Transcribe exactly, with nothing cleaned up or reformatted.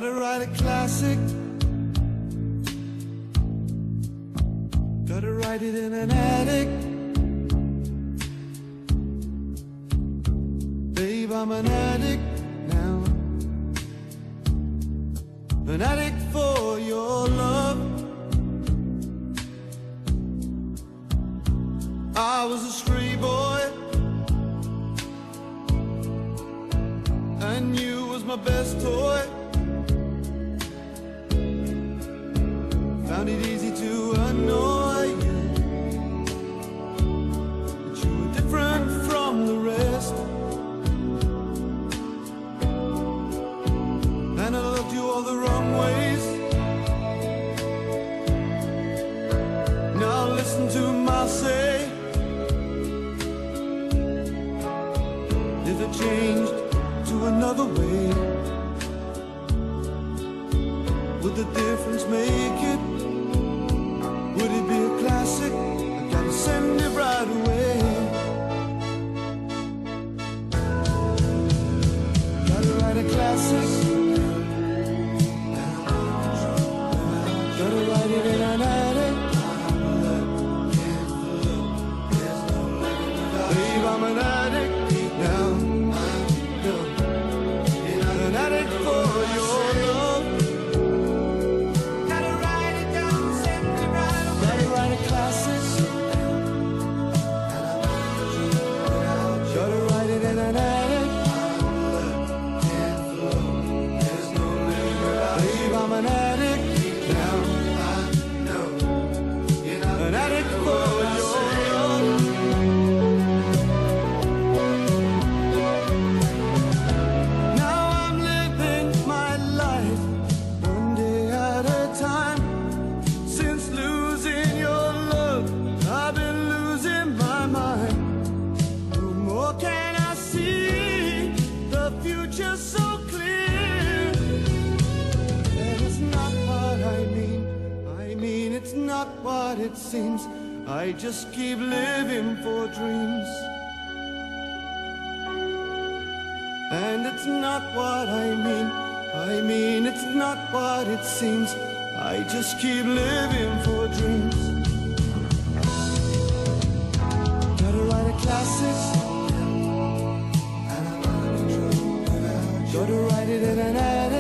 Gotta write a classic, gotta write it in an attic. Babe, I'm an addict now, an addict for your love. I was a stray boy, and you was my best toy. Found it easy to annoy you, but you were different from the rest. And I loved you all the wrong ways. Now listen to my say. If it changed to another way, would the difference make it? Would it be a classic? I gotta send it right away. Gotta write a classic, gotta write it in an attic. Babe, I'm an addict now, an addict for your love. Gotta write it down, send it right away. Gotta write a classic, gotta write it in an attic. Babe, I'm an addict now, an addict for your love. Now I'm living my life one day at a time. Since losing your love, I've been losing my mind. No more can I see the future so clear. And it's not what I mean, I mean it's not what it seems. I just keep living for dreams. And it's not what I mean, I mean it's not what it seems. I just keep living for dreams. Gotta write a classic, gotta write it in an attic.